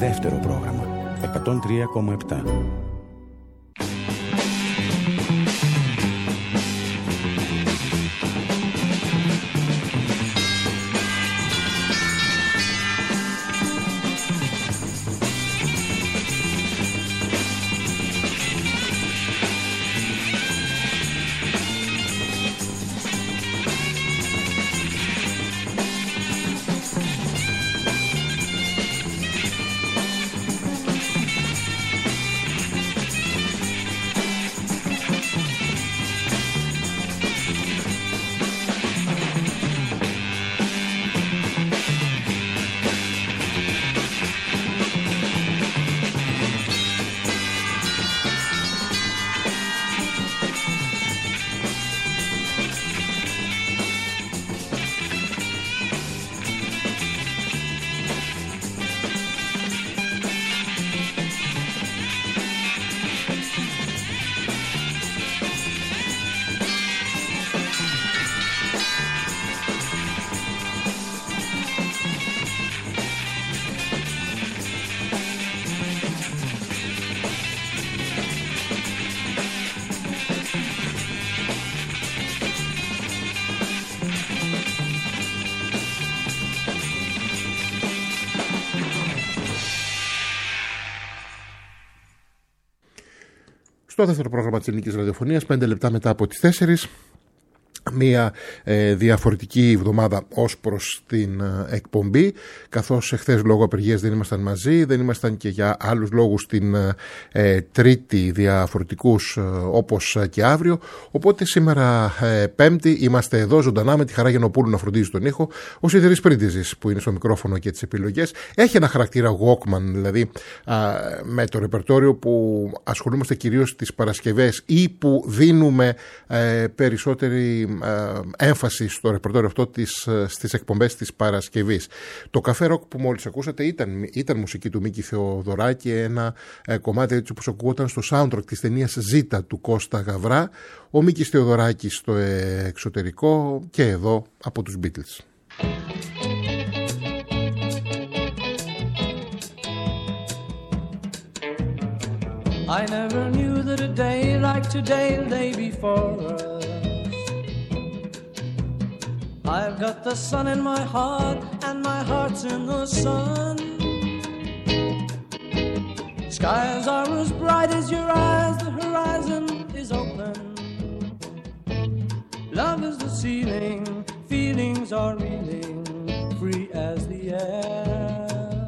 Δεύτερο πρόγραμμα 103,7. Στο δεύτερο πρόγραμμα της ελληνικής ραδιοφωνίας, 5 λεπτά μετά από τις 4, μια διαφορετική εβδομάδα ως προς την εκπομπή, καθώς εχθές λόγω απεργίας δεν ήμασταν μαζί, δεν ήμασταν και για άλλους λόγους την Τρίτη διαφορετικούς όπως και αύριο, οπότε σήμερα Πέμπτη είμαστε εδώ ζωντανά με τη Χαρά Γιαννοπούλου να φροντίζει τον ήχο, ο Σιδηρής Πρίντιζης που είναι στο μικρόφωνο και τις επιλογές. Έχει ένα χαρακτήρα Walkman, δηλαδή με το ρεπερτόριο που ασχολούμαστε κυρίως τις Παρασκευές ή που δίνουμε περισσότερη έμφαση στο ρεπερτόριο αυτό στις εκπομπές της Παρασκευής. Το καφέ ροκ που μόλις ακούσατε ήταν μουσική του Μίκη Θεοδωράκη, ένα κομμάτι έτσι όπως ακούγονταν στο soundtrack της ταινίας Ζήτα του Κώστα Γαβρά, ο Μίκης Θεοδωράκης στο εξωτερικό και εδώ από τους Beatles. I never knew that a day like today, the day before us. I've got the sun in my heart and my heart's in the sun. Skies are as bright as your eyes, the horizon is open. Love is the ceiling, feelings are reeling, free as the air.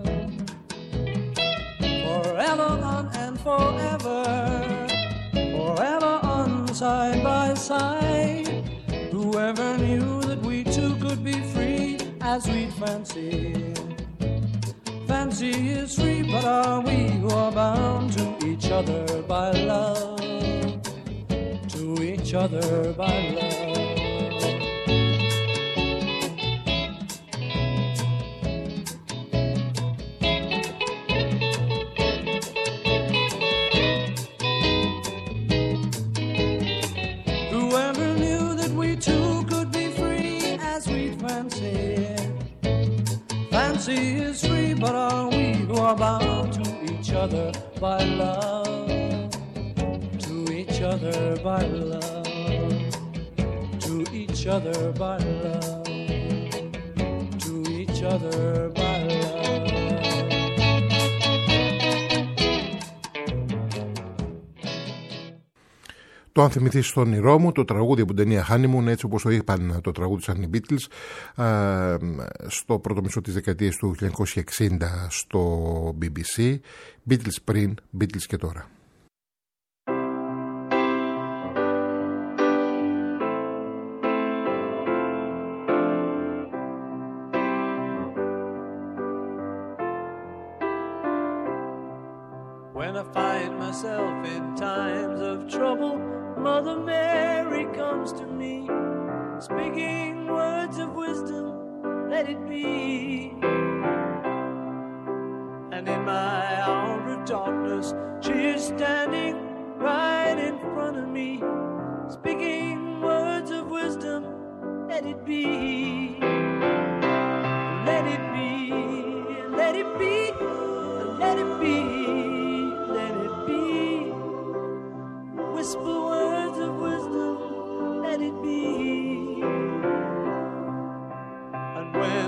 Forever on and forever, forever on side by side. Whoever knew that we two could be free as we'd fancy. Fancy is free, but are we who are bound to each other by love? To each other by love. Fancy is free, but are we who are bound to each other by love? To each other by love. To each other by love. To each other by love. Το «Αν θυμηθείς το όνειρό μου», το τραγούδι από την ταινία Honeymoon, έτσι όπως το είπαν το τραγούδι σαν οι Beatles, στο πρώτο μισό της δεκαετίας του 1960 στο BBC. Beatles πριν, Beatles και τώρα. When I find myself in times of trouble, Mother Mary comes to me, speaking words of wisdom, let it be. And in my hour of darkness, she is standing right in front of me, speaking words of wisdom, let it be. Let it be, let it be, let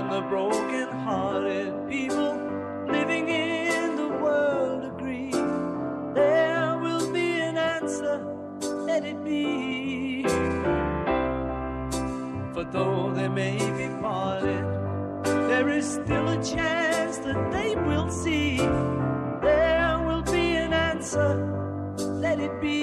the broken-hearted people living in the world agree, there will be an answer, let it be. For though they may be parted, there is still a chance that they will see. There will be an answer, let it be.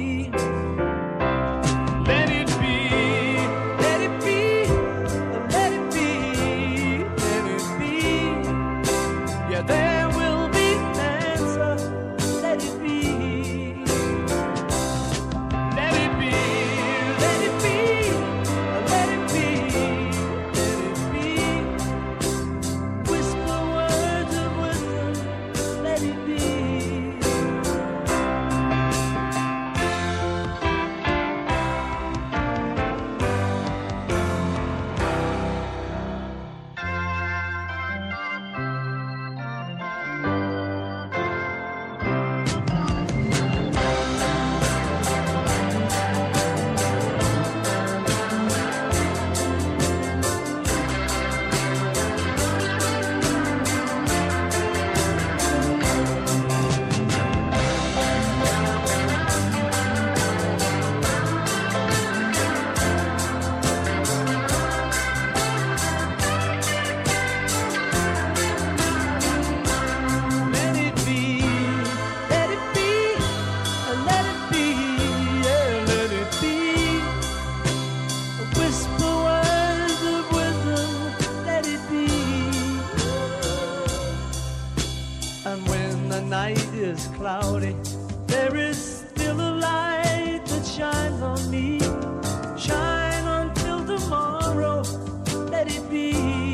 Let it be, let it be, let it be, let it be. Yeah, there will be an answer, let it be. Let it be, let it be, let it be, let it be. Whisper words of wisdom, let it be. Cloudy, there is still a light that shines on me. Shine until tomorrow, let it be.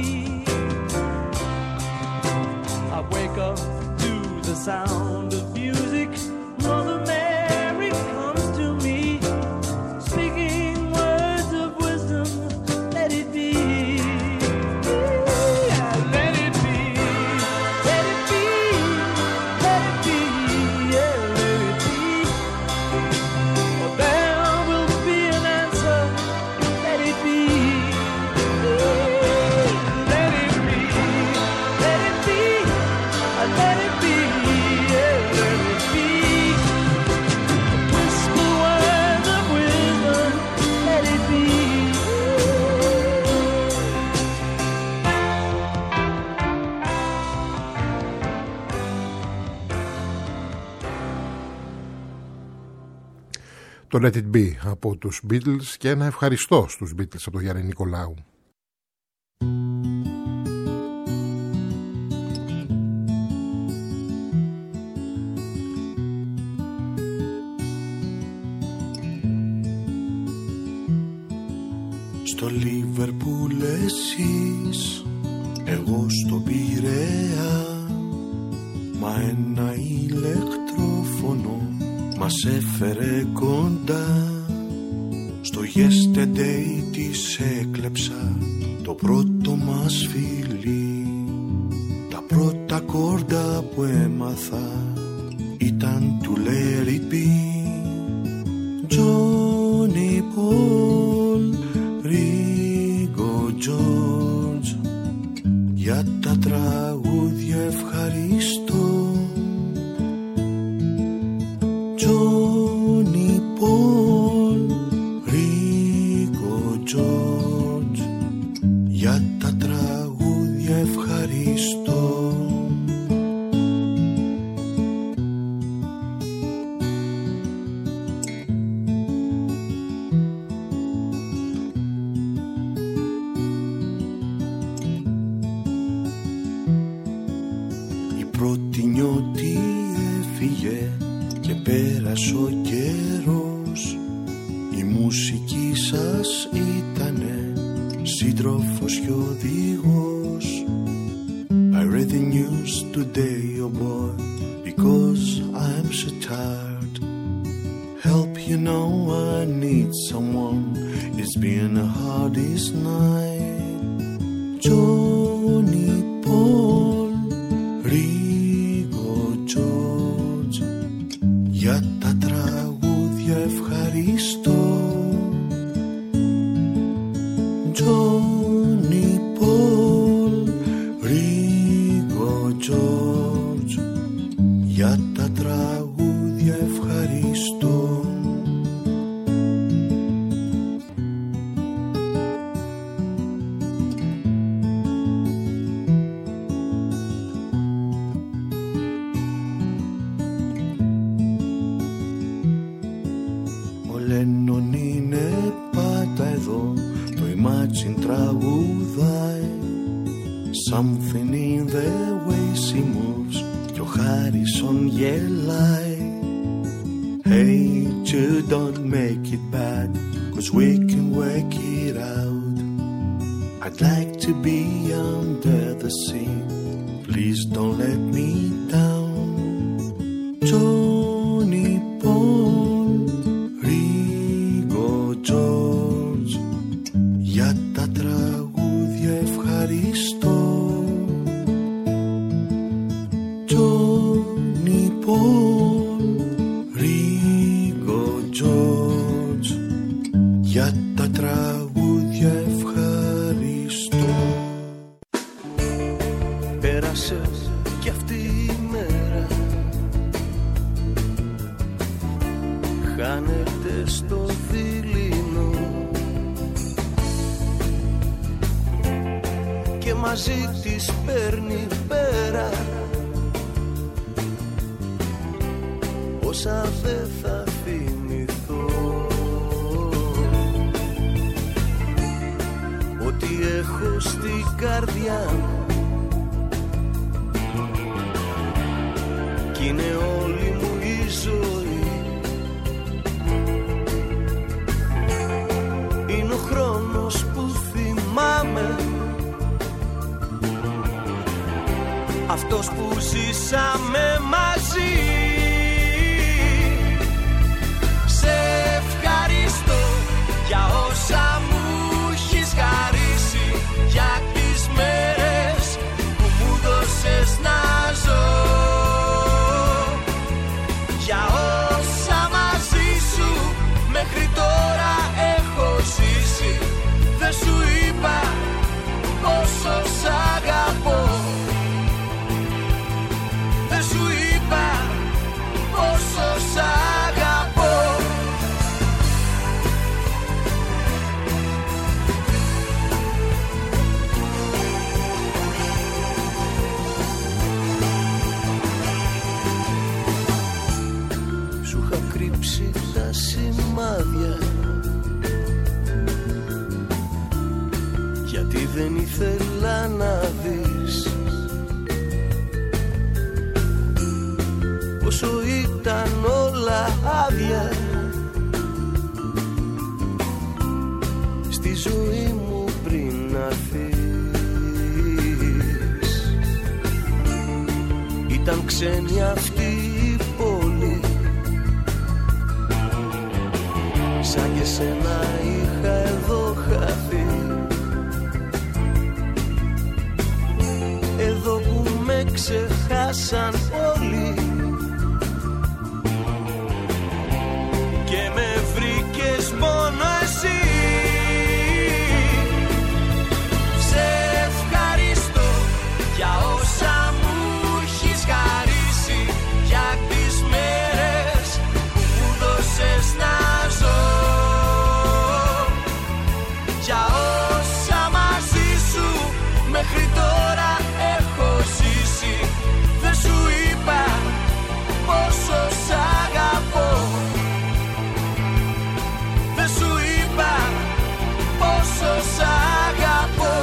I wake up to the sound of music. Mother Mary comes to me, speaking words of wisdom, let it be. Το Let It Be από τους Beatles και ένα ευχαριστώ στους Beatles από τον Γιάννη Νικολάου. Στο Λίβερπουλ εσείς, εγώ στο Πειραιά, μα ένα ηλεκτρόφωνο μας έφερε κοντά. Στο yesterday της έκλεψα το πρώτο μας φιλί. Τα πρώτα κόρτα που έμαθα ήταν του Let It Be. Johnny Paul, Ringo George, για τα τραγούδια ευχαριστώ. Johnny Paul, Ringo George, για τα τραγούδια ευχαριστώ. Η πρώτη νιώτη έφυγε και πέρασε ο καιρός. Η μουσική σας ήτανε σύντροφος και οδηγός. I read the news today, oh boy, because I'm so tired. Help, you know I need someone. It's been a hardest night. Johnny Paul, Ringo George, για τα τραγούδια ευχαριστώ. Johnny Paul, Something in the way she moves, κι ο Χάρισον γελάει. Hey Jude, don't make it bad, 'cause we can work it out. I'd like to be under the sea, please don't let me down. Johnny Paul, Ringo George, για τα τραγούδια ευχαριστώ. Johnny Paul, Ringo George, για τα τραγούδια ευχαριστώ. Πέρασε κι αυτή η μέρα, χάνεται στο δειλινό και μαζί της παίρνει πέρα όσα δεν θα θυμηθώ. Ό,τι έχω στην καρδιά μου κι είναι όλη μου η ζωή. Είναι ο χρόνος που θυμάμαι, αυτός που ζήσαμε μαζί. Σε ευχαριστώ για όσα μου έχεις χαρίσει, για τις μέρες που μου δώσες να ζω, για όσα μαζί σου μέχρι τώρα έχω ζήσει. Δεν σου είπα πόσο σ' αγαπώ, δεν σου είπα πόσο σ' αγαπώ. Σου είχα κρύψει τα σημάδια, γιατί δεν ήθελα να δεις πόσο ήταν όλα άδεια στη ζωή μου πριν να έρθεις. Ήταν ξένη αυτή η πόλη, σαν και σένα είχα εδώ χαθεί. Εδώ που με ξεχάσαν όλοι και με βρήκες μόνο εσύ. Σε ευχαριστώ για όσα μου έχεις χαρίσει, για τις μέρες που μου δώσες να ζω, για όσα μαζί σου μέχρι τώρα έχω ζήσει. Δεν σου είπα πόσο σ' αγαπώ, δεν σου είπα πόσο σ' αγαπώ.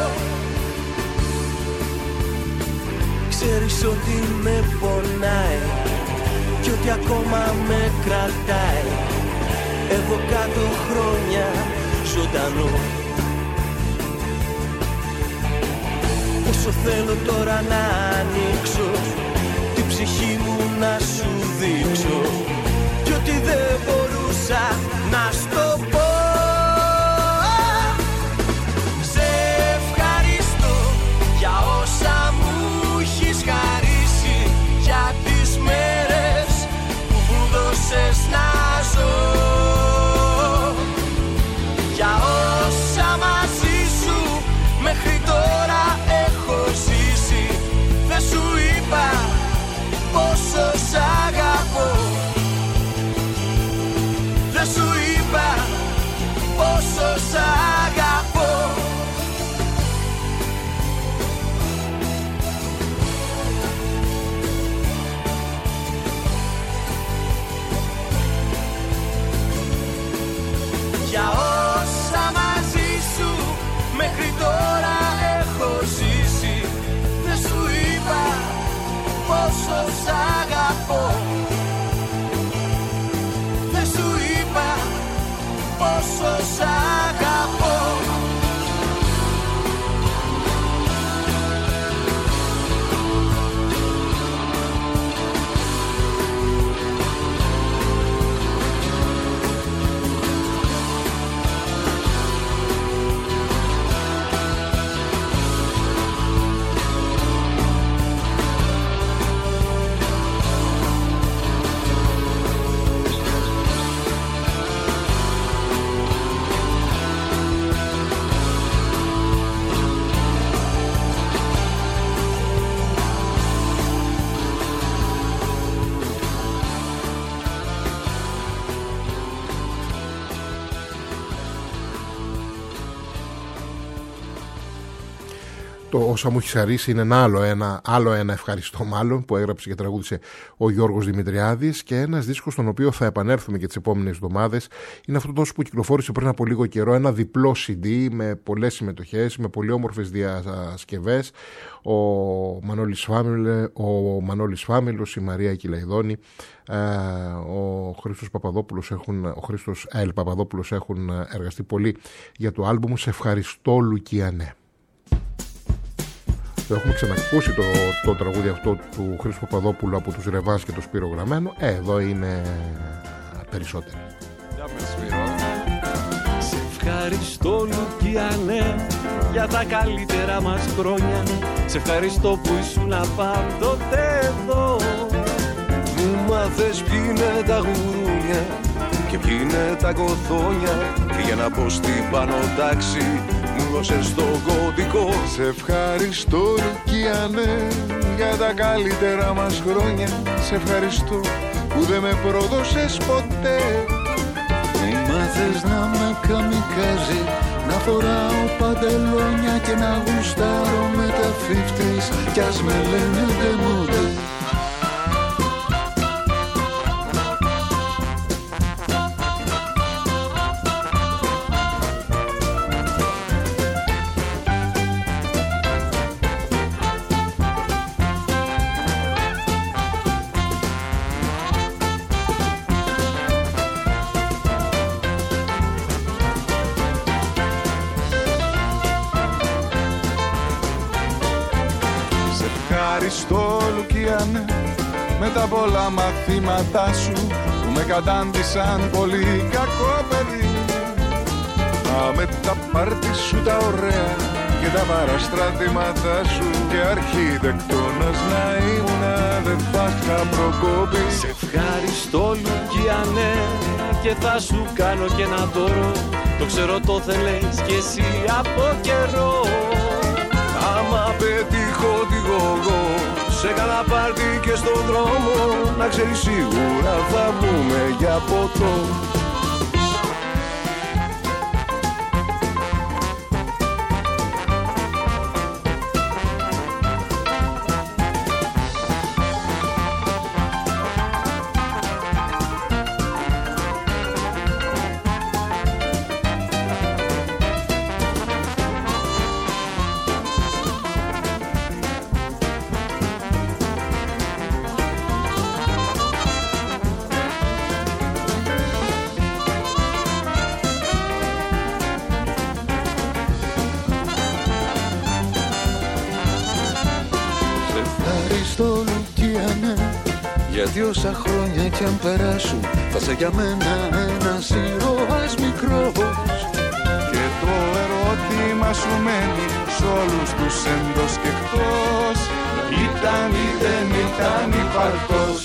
Ξέρεις ότι με πονάει κι ότι ακόμα με κρατάει εδώ κάτω χρόνια ζωντανό. Πόσο θέλω τώρα να ανοίξω την ψυχή μου να σου δείξω, κι ότι δεν μπορούσα να στο πω. Σε ευχαριστώ για όσα μου έχεις χαρίσει, για τις μέρες που μου δώσες να ζω, για όσα μαζί σου μέχρι τώρα έχω ζήσει. Δεν σου είπα πόσο σ' αγαπώ, πόσο σ' αγαπώ. Δεν σου είπα πόσο σ' αγαπώ. Το «Όσα μου έχει αρίσει» είναι άλλο ένα ευχαριστώ μάλλον που έγραψε και τραγούδισε ο Γιώργος Δημητριάδης, και ένας δίσκος στον οποίο θα επανέλθουμε και τις επόμενες εβδομάδες είναι αυτό τόσο που κυκλοφόρησε πριν από λίγο καιρό, ένα διπλό CD με πολλές συμμετοχές, με πολύ όμορφες διασκευές. Ο Μανώλης Φάμιλος, η Μαρία Κυλαϊδόνη, ο Χρήστος Παπαδόπουλος έχουν εργαστεί πολύ για το άλμπουμ «Σε ευχαριστώ Λουκιανέ». Το έχουμε ξανακούσει το τραγούδι αυτό του Χρήστου Παπαδόπουλου από τους Ρεβάς και το Σπύρο Γραμμένο. Εδώ είναι περισσότερο. Σε ευχαριστώ Λουκιανέ για τα καλύτερα μας χρόνια. Σε ευχαριστώ που ήσουν πάντοτε εδώ. Μου μάθες ποιοι είναι τα γουρούνια και ποιοι είναι τα κοθόνια, και για να πω στην πάνω τάξη μου δώσες το κωδικό. Σε ευχαριστώ Λουκιανέ για τα καλύτερα μας χρόνια. Σε ευχαριστώ που δεν με πρόδωσες ποτέ. Μου μάθες να με καμικάζει, να φοράω παντελόνια και να γουστάρω με τα 50's κι ας με λένε ντεμόντε. Ευχαριστώ Λουκιανέ με τα πολλά μαθήματά σου που με κατάντησαν πολύ κακό παιδί. Μα με τα πάρτι σου τα ωραία και τα παραστρατήματά σου και αρχιτεκτόνας να ήμουνα δεν θα είχα προκόπη. Σε ευχαριστώ Λουκιανέ και θα σου κάνω και ένα δώρο. Το ξέρω το θέλες κι εσύ από καιρό. Άμα πετύχω τη γογό σε κάνα πάρτι και στον δρόμο, να ξέρεις σίγουρα θα βγούμε για ποτό. Γιατί όσα χρόνια κι αν περάσουν θα σε για μένα ένας ήρωας μικρός. Και το ερώτημα σου μένει σ' όλους τους εντός και εκτός, ήταν ή δεν ήταν υπαρκτός.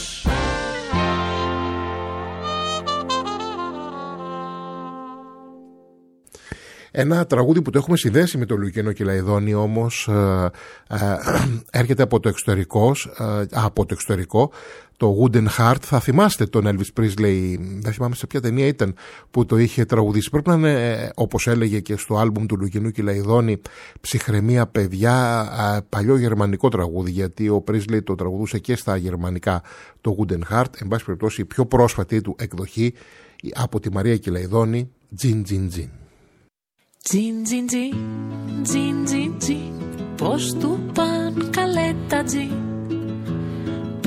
Ένα τραγούδι που το έχουμε συνδέσει με το Λουκιανό Κυλαϊδόνη όμως έρχεται από το εξωτερικό, το Wooden Heart. Θα θυμάστε τον Elvis Presley, δεν θυμάμαι σε ποια ταινία ήταν που το είχε τραγουδήσει. Πρέπει να είναι, όπως έλεγε και στο άλμπουμ του Λουκιανού Κυλαϊδόνη, ψυχραιμία παιδιά, παλιό γερμανικό τραγούδι, γιατί ο Presley το τραγουδούσε και στα γερμανικά το Wooden Heart. Εν πάση περιπτώσει η πιο πρόσφατη του εκδοχή από τη Μαρία Κυλαϊδόνη, Τζιν Τζιν Τζιν. Τζιν τζιν τζιν, τζιν τζιν τζιν, πώς του παν καλέ τα τζιν.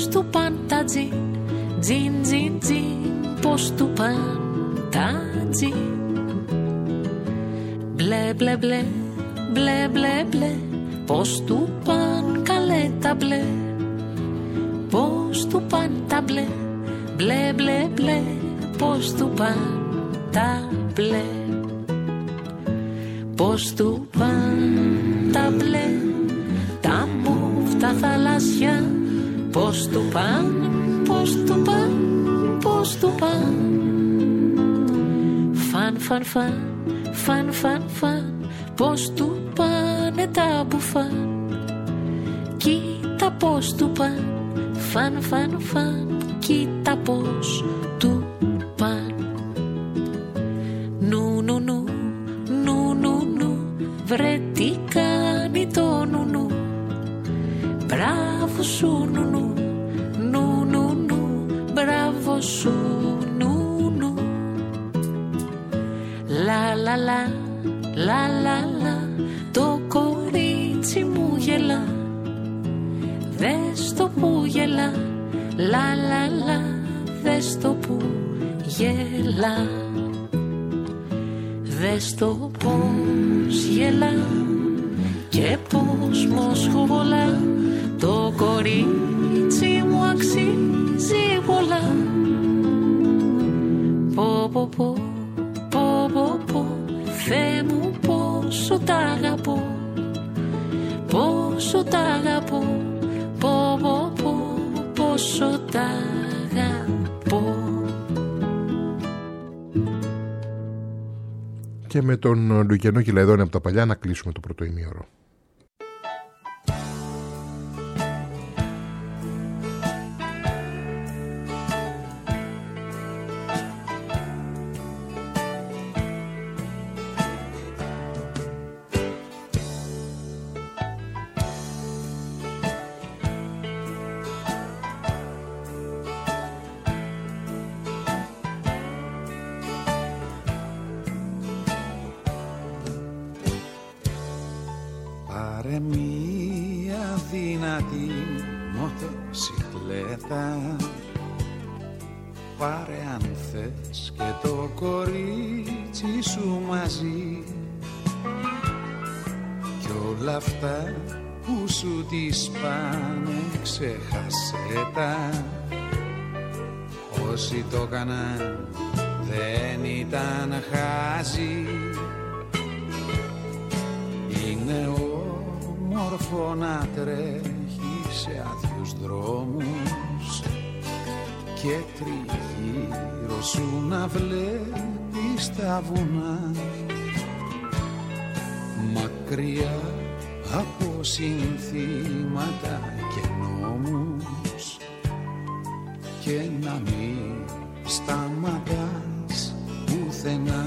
Πώς του παν τα τζιν, τζιν, τζιν, τζιν, πώς του παν τα τζιν. Μπλε, μπλε, μπλε, μπλε, μπλε, μπλε, πώς του παν καλέ τα μπλε. Πώς του παν τα μπλε, μπλε, μπλε, μπλε, πώς του παν τα μπλε. Πώς του παν τα μπλε, τα μουφ, τα θαλασσιά. Πώς του παν, πώς του παν, πώς του παν. Φαν, φαν, φαν, φαν, φαν, φαν, πώς του πάνε τα μπουφάν. Κοίτα πώς του παν, φαν, φαν, φαν, κοίτα πώς του παν. Νου, νου, νου, νου, νου, νου, βρε τι κάνει το νου, νου. Μπράβο σου νου, νου, νου, νου, νου, μπράβο σου νου, νου. Λα, λα, λα, λα, λα, λα, το κορίτσι μου γελά. Δες το που γελά, λα, λα, λα, δες το που γελά. Δες το πως γελά και πως μοσχοβολά. Το κορίτσι μου αξίζει πολλά. Πω, πω, πω, πω, πω, πω, Θεέ μου πόσο τ' αγαπώ. Πόσο τ' αγαπώ, πω, πω, πω, πόσο τ' αγαπώ. Και με τον Λουκιανό Κυλαϊδόνη από τα παλιά να κλείσουμε το πρώτο ημίωρο. Πάρε μία δυνατή μοτοσικλέτα, πάρε αν θες και το κορίτσι σου μαζί, κι όλα αυτά που σου τις πάνε ξέχασέ τα. Όσοι το έκαναν δεν ήταν χάζι. Είναι όμορφο να τρέχει σε άδειους δρόμους και τριγύρω σου να βλέπεις τα βουνά, μακριά από συνθήματα και νόμους, και να μην σταματάς πουθενά.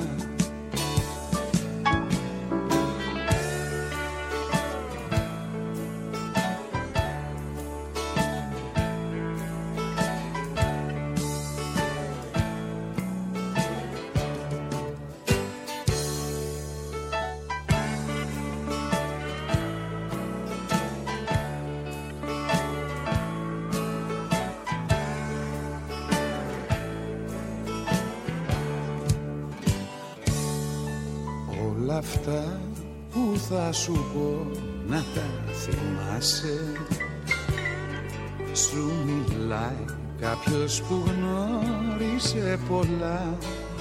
Αυτά που θα σου πω να τα θυμάσαι. Σου μιλάει κάποιος που γνώρισε πολλά,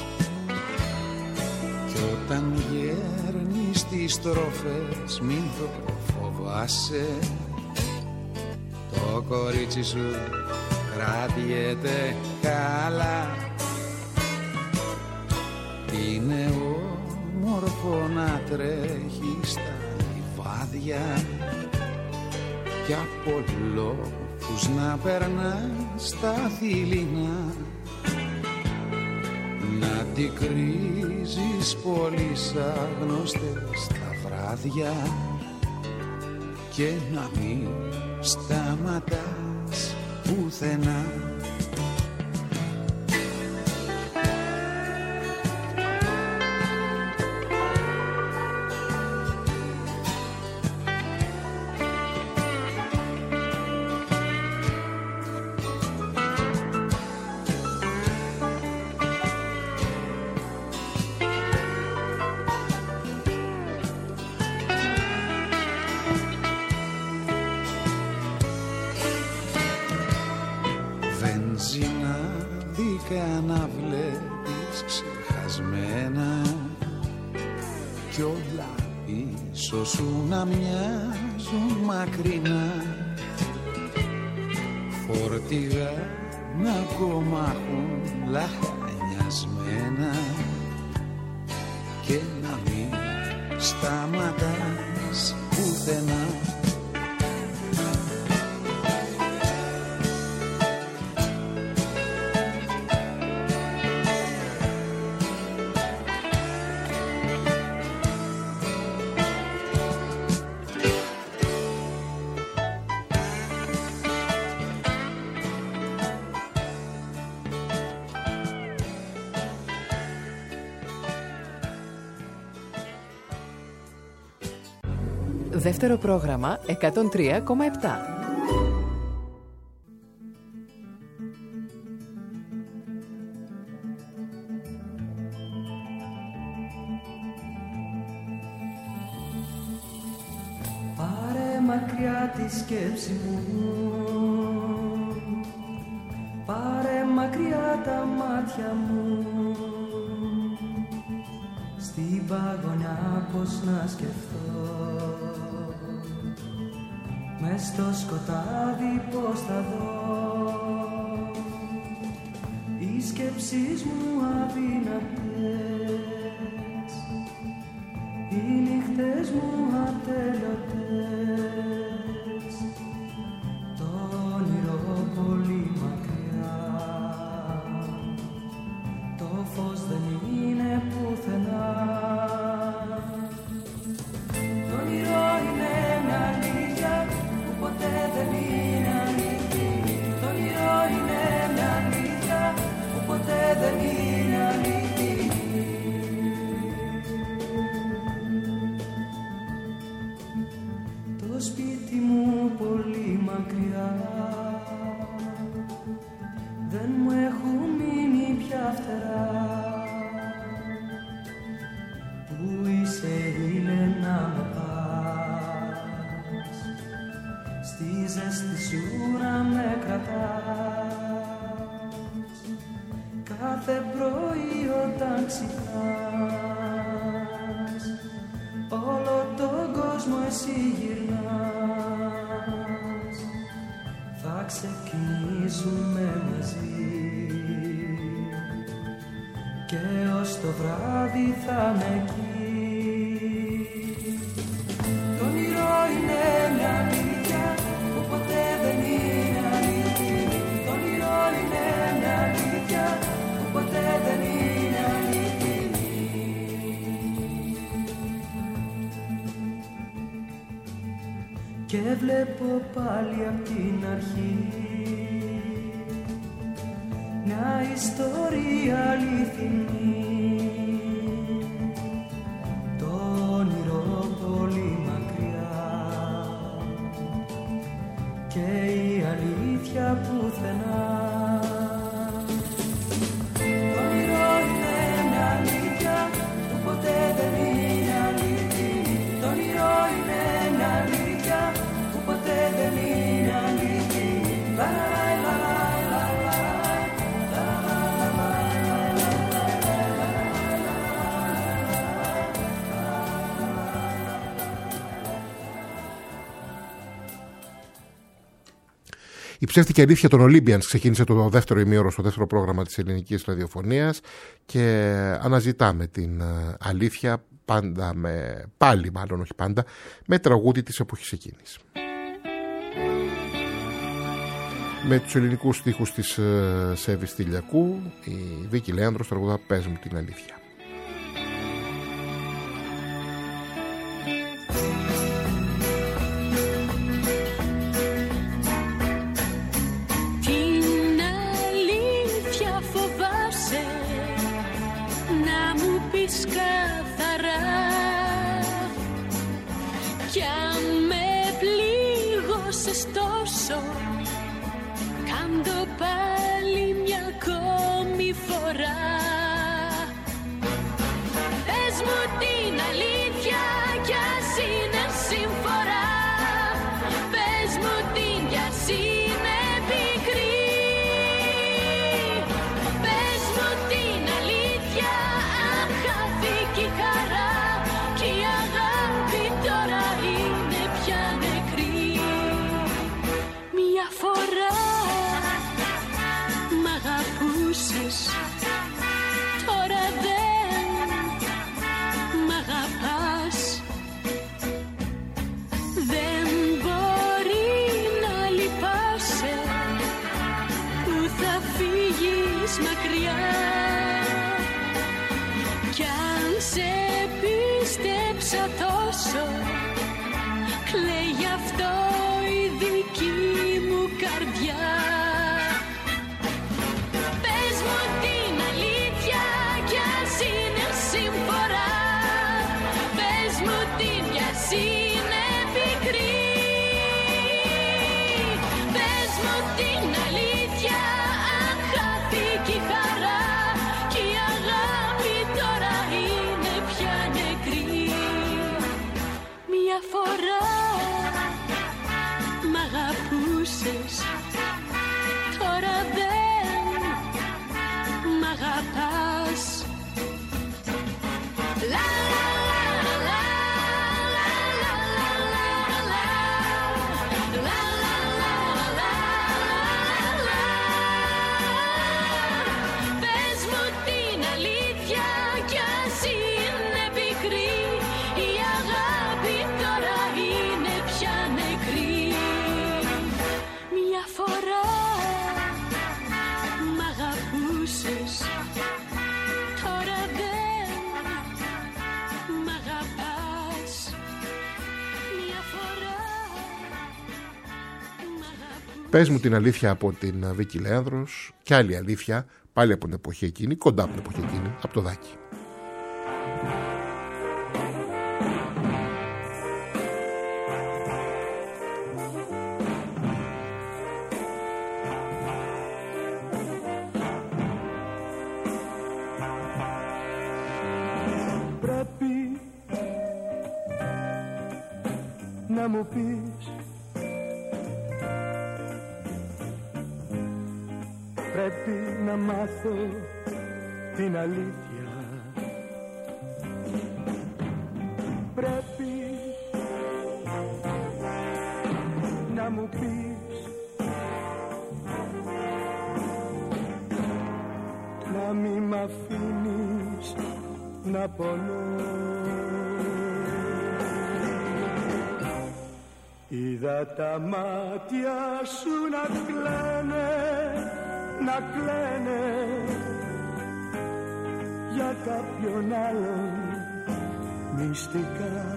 κι όταν γέρνεις τις στροφές μην το φοβάσαι. Το κορίτσι σου κρατιέται καλά. Είναι όμορφο να τρέχει στα λιβάδια κι από λόφους να περνά στα θηλυνά, να την κρίζεις πόλεις άγνωστες τα βράδια και να μην σταματάς πουθενά. σου να μοιάζουν μακρινά, φορτηγά να ακόμα έχουν λαχανιασμένα και να μην σταματάς πουθενά. Δεύτερο πρόγραμμα 103,7. Πάρε μακριά τη σκέψη μου, πάρε μακριά τα μάτια μου, στην παγωνιά πως να σκεφτώ, μες στο σκοτάδι πως θα δω, οι σκέψεις μου αδύνατες, οι νύχτες μου ατέλειωτες, το όνειρο πολύ μακριά, το φως δεν είναι πουθενά. Το όνειρο είναι μια αλήθεια που ποτέ δεν είναι αλήθεια. Το όνειρο είναι μια αλήθεια που ποτέ δεν είναι αλήθεια. Το σπίτι μου πολύ μακριά, δεν μου έχουν μείνει πια φτερά. Πού είσαι ήλε να με πας, στη ζέστη σου να με κρατάς. Κάθε πρωί όταν ξυπνάς, όλο τον κόσμο εσύ γυρνάς. Θα ξεκινήσουμε μαζί και ως το βράδυ θα με εκεί. Το όνειρο είναι μια αλήθεια που ποτέ δεν είναι αλήθεια. Το όνειρο είναι μια αλήθεια που ποτέ δεν είναι αλήθεια. Και βλέπω πάλι απ' την αρχή μια ιστορία αληθινή. Το όνειρο πολύ μακριά και η αλήθεια πουθενά. Το όνειρο είναι μια αλήθεια που ποτέ δεν είναι αλήθεια. Το όνειρο είναι μια αλήθεια που ποτέ δεν είναι αλήθεια. Η ψεύτικη αλήθεια των Olympians ξεκίνησε το δεύτερο ημίωρο στο δεύτερο πρόγραμμα της ελληνικής ραδιοφωνίας και αναζητάμε την αλήθεια πάντα πάλι μάλλον όχι πάντα, με τραγούδι της εποχής εκείνης. Με τους ελληνικούς στίχους της Σέβη Στυλιακού, η Βίκη Λέανδρος τραγουδά «Πες μου την αλήθεια». Κάντο πάλι μια ακόμη φορά. Πες μου την αλήθεια κι ας είναι συμφορά. Πες μου την κι ας είναι πικρή. Πες μου την αλήθεια αν χάθηκε η χαρά κι η αγάπη τώρα. πόσο κλαίει γι' αυτό η δική μου καρδιά. Πες μου την αλήθεια κι ας είναι συμφορά, πες μου την κι ας είναι πικρή, πες μου την αλήθεια αν χάθηκε η χαρά κι η αγάπη τώρα είναι πια νεκρή. Μια φορά μ' αγαπούσες, τώρα δεν μ' αγαπάς. Λα λα λα λα λα λα λα λα λα. Πες μου την αλήθεια κι ας είναι πικρή, η αγάπη τώρα είναι πια νεκρή. Μια φορά μ' αγαπούσες, τώρα δεν μ' αγαπάς. Μια φορά μ' αγαπούσες. Πες μου την αλήθεια από την Βίκη Λέανδρος και άλλη αλήθεια πάλι από την εποχή εκείνη, κοντά από την εποχή εκείνη, από το Δάκη. Πρέπει να μου πεις, πρέπει να μάθω την αλήθεια, πρέπει να μου πεις, να μη μ' αφήνεις να πονώ. Είδα τα μάτια σου να κλαίνε, να κλαίνε για κάποιον άλλον μυστικά.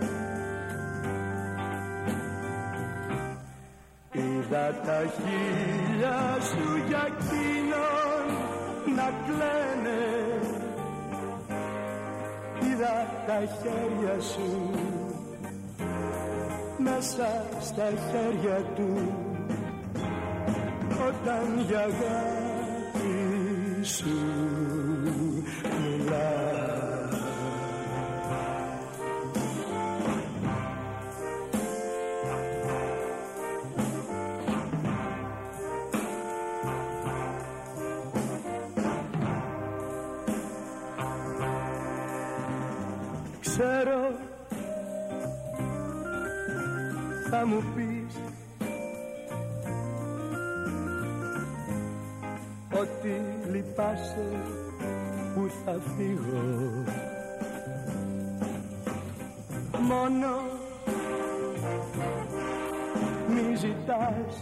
Είδα τα χείλια σου για εκείνον να κλαίνε, είδα τα χέρια σου μέσα στα χέρια του, όταν για αγάπη σου μιλά. Ξέρω θα μου πεις ότι λυπάσαι που θα φύγω, μόνο μη ζητάς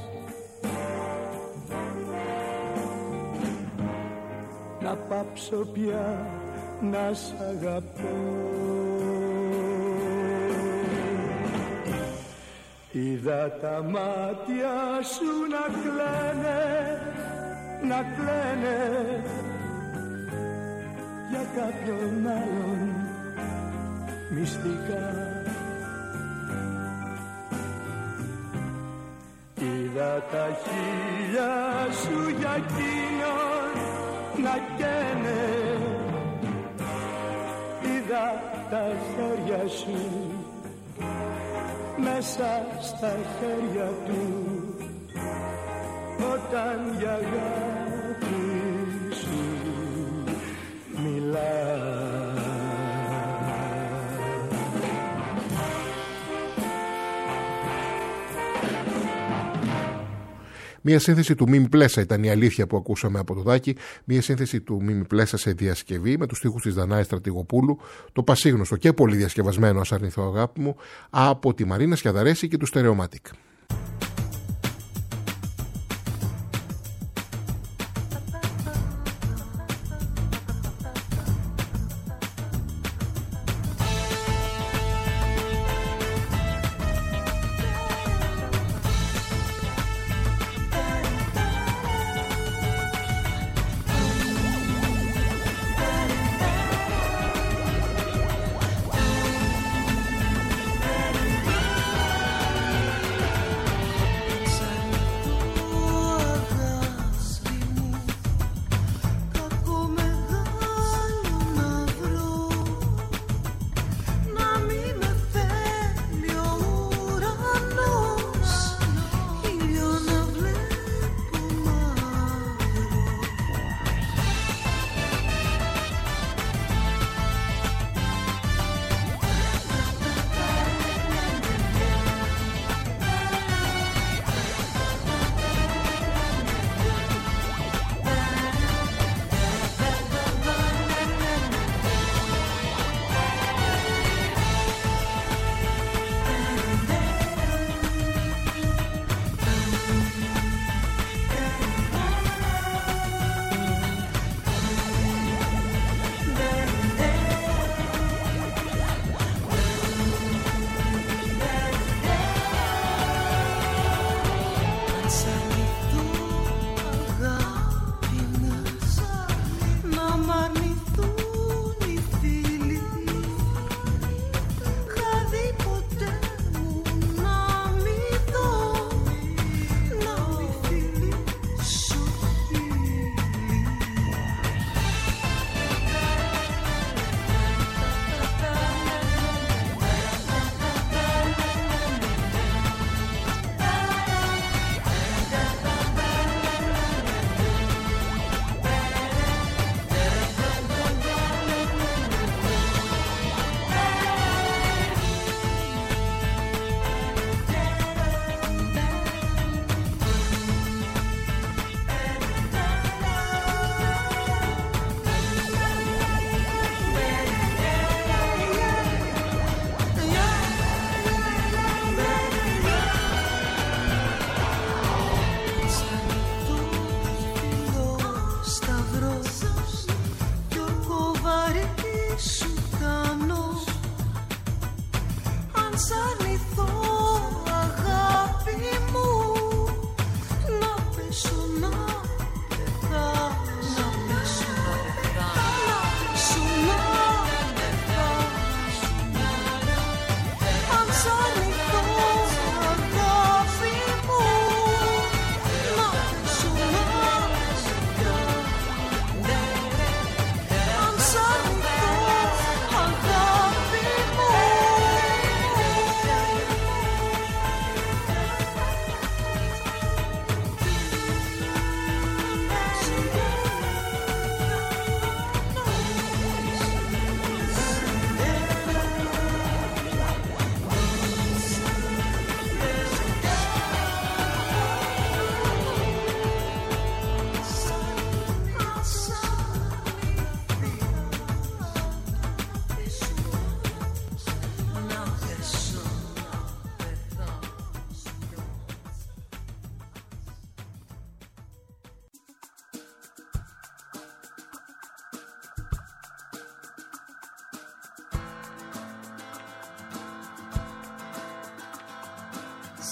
να πάψω πια να σ' αγαπώ. Είδα τα μάτια σου να κλαίνε, να κλαίνε για κάποιον άλλον μυστικά. Είδα τα χείλια σου για εκείνον να καίνε, είδα τα χέρια σου μέσα στα χέρια του, όταν για αγάπη σου μιλά. Μία σύνθεση του Μίμη Πλέσα ήταν η αλήθεια που ακούσαμε από το Δάκη. Μία σύνθεση του Μίμη Πλέσα σε διασκευή με τους στίχους της Δανάης Στρατηγοπούλου, το πασίγνωστο και πολύ διασκευασμένο «Ας αρνηθώ αγάπη μου» από τη Μαρίνα Σκιαδαρέση και του Στερεομάτικ.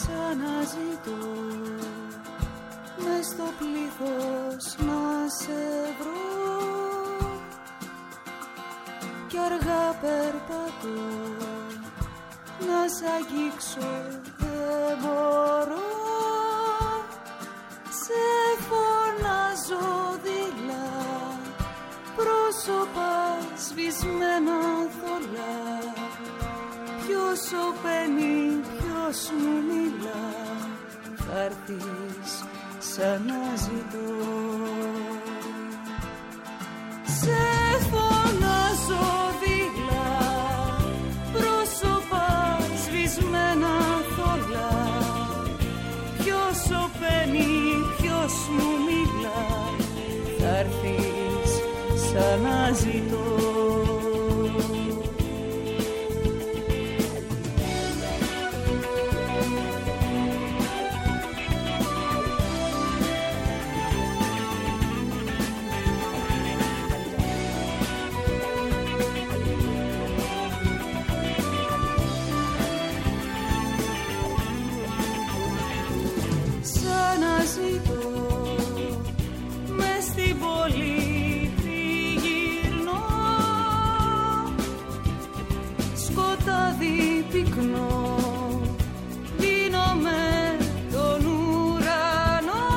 ξαναζητώ μες στο πλήθος να σε βρω κι αργά περπατώ να σ' αγγίξω δεν μπορώ. Σε φωνάζω δειλά, πρόσωπα σβησμένα θολά. Ποιος σωπαίνει, ποιος μου μιλά, θα έρθεις σαν να ζητώ. Σε φωνάζω δειλά, πρόσωπα σβησμένα θολά. Ποιος σωπαίνει, ποιος μου μιλά, θα έρθεις σαν να ζητώ. Μες στην πόλη τριγυρνώ, σκοτάδι πυκνό δίνω με τον ουρανό.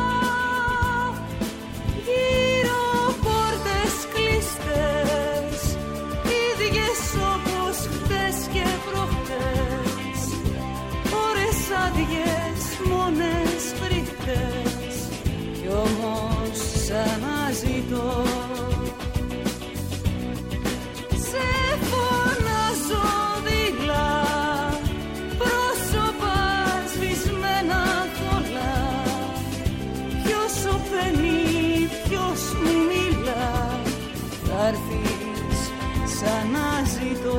Γύρω πόρτες κλειστές, ίδιες όπως χτες και προχτές. Ώρες άδειες, μόνες φρικτές, κι όμως ξαναζητώ. Σε φωνάζω δειλά, πρόσωπα σβησμένα θολά. Ποιος σωπαίνει, ποιος μου μιλά, θα έρθεις σαν να ζητώ.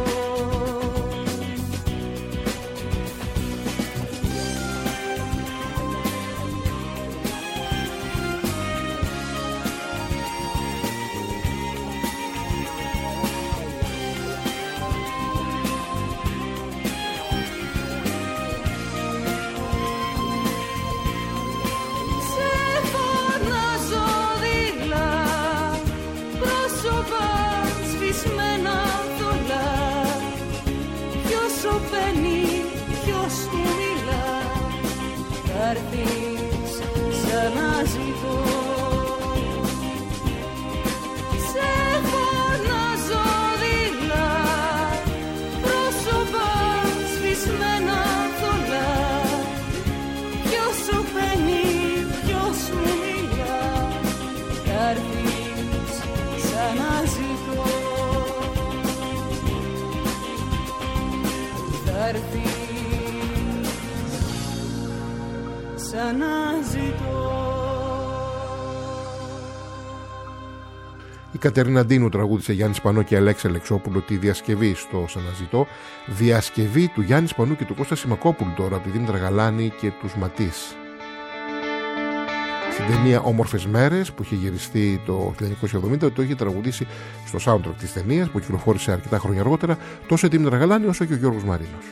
Ποιος μου μιλά, θα έρθεις σαν να ζητώ. Σε φωνάζω δειλά, πρόσωπα σβησμένα θολά. Ποιος σωπαίνει, ποιος μου μιλά, θα έρθεις σαν να ζητώ. Θα έρθεις σαν να ζητώ. Η Κατερίνα Ντίνου τραγούδισε Γιάννη Σπανό και Αλέξη Αλεξόπουλο τη διασκευή στο Σαναζητώ. Διασκευή του Γιάννη Σπανού και του Κώστα Σιμακόπουλου τώρα από τη Δήμητρα Γαλάνη και τους Ματής. Στην ταινία Όμορφες Μέρες που είχε γυριστεί το 1970, το είχε τραγουδήσει στο soundtrack της ταινίας που κυκλοφόρησε αρκετά χρόνια αργότερα τόσο η Δήμητρα Γαλάνη όσο και ο Γιώργος Μαρίνος.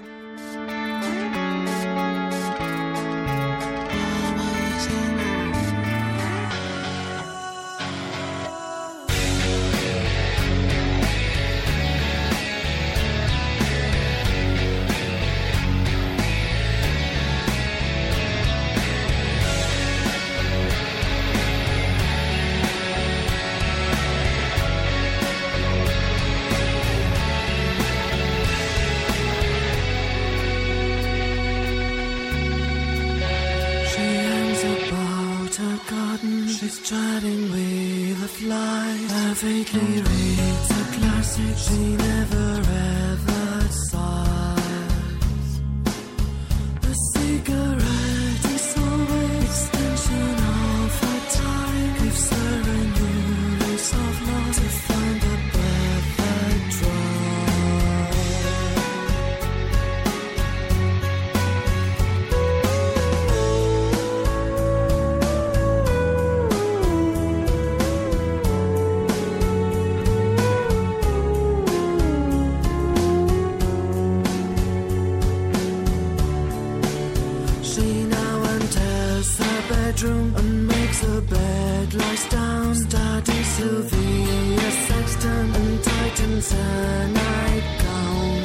bedroom and makes a bed, lies down, studies Sylvia Sexton and tightens her nightgown.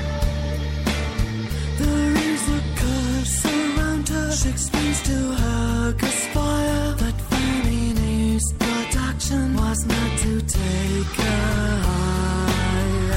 There is a curse around her, she explains to her conspire that Fanny News production was not to take her higher.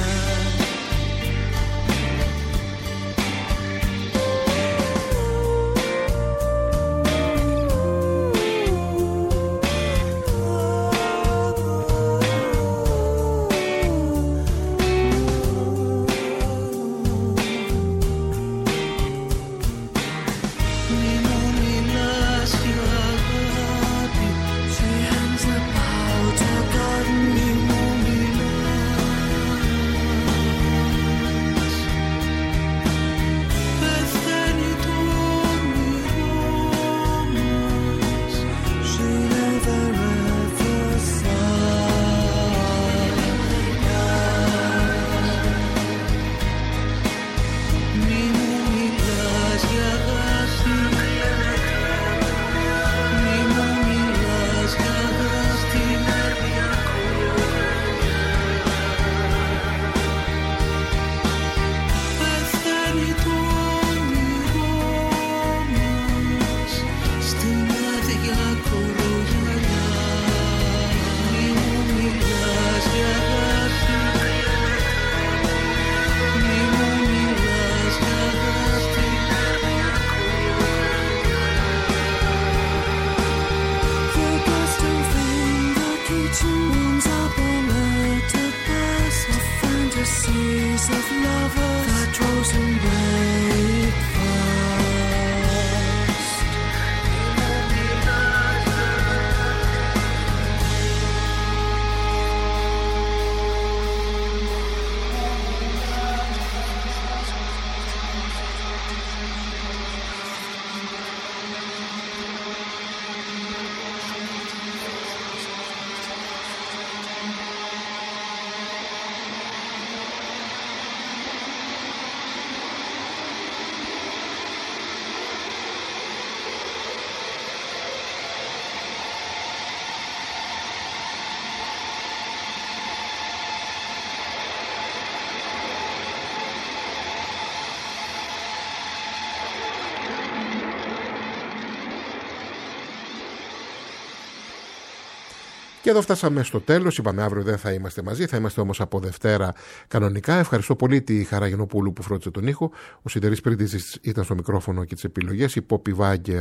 Και εδώ φτάσαμε στο τέλος. Είπαμε αύριο δεν θα είμαστε μαζί, θα είμαστε όμως από Δευτέρα κανονικά. Ευχαριστώ πολύ τη Χαρά Γεννοπούλου που φρόντισε τον ήχο. Ο Σιδερής Πρίτιζης ήταν στο μικρόφωνο και τις επιλογές. Η Πόπη Βάγκερ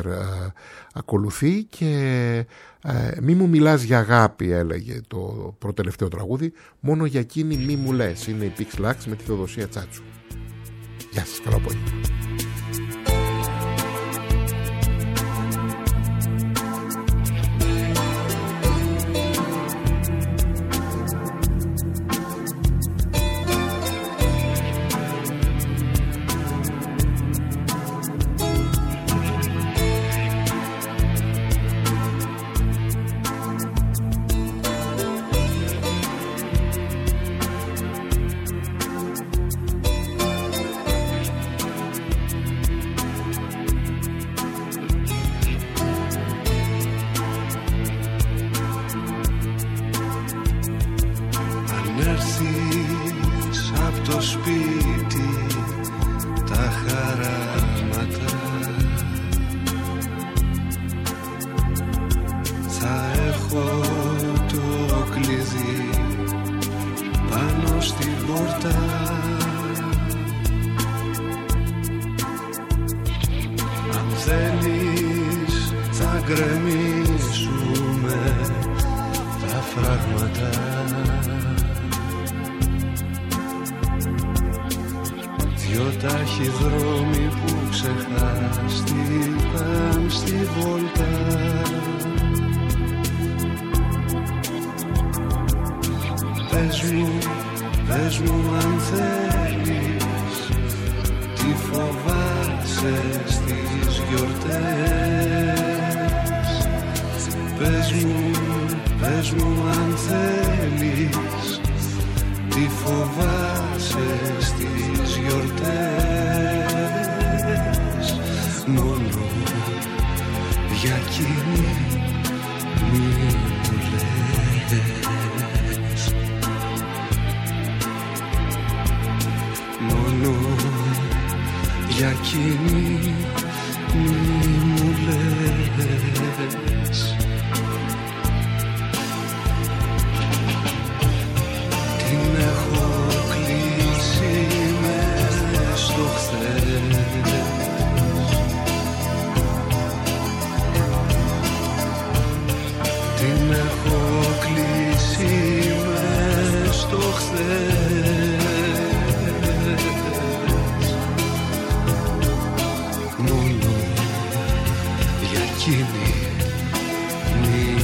ακολουθεί και «Μη μου μιλάς για αγάπη» έλεγε το προτελευταίο τραγούδι. «Μόνο για εκείνη μη μου λες» είναι η Pix Lux με τη Θεοδοσία Τσάτσου. Γεια σας, καλό απόγευμα. Πες μου αν θέλεις, τι φοβάσαι στις γιορτές. Πες μου αν θέλεις, τι φοβάσαι στις γιορτές. Μόνο για εκείνη μη μου λες. Μόνο για εκείνη μη μου λες. Την έχω κλείσει μες στο χθες. Την έχω κλείσει μες στο χθες. Μόνο για εκείνη μη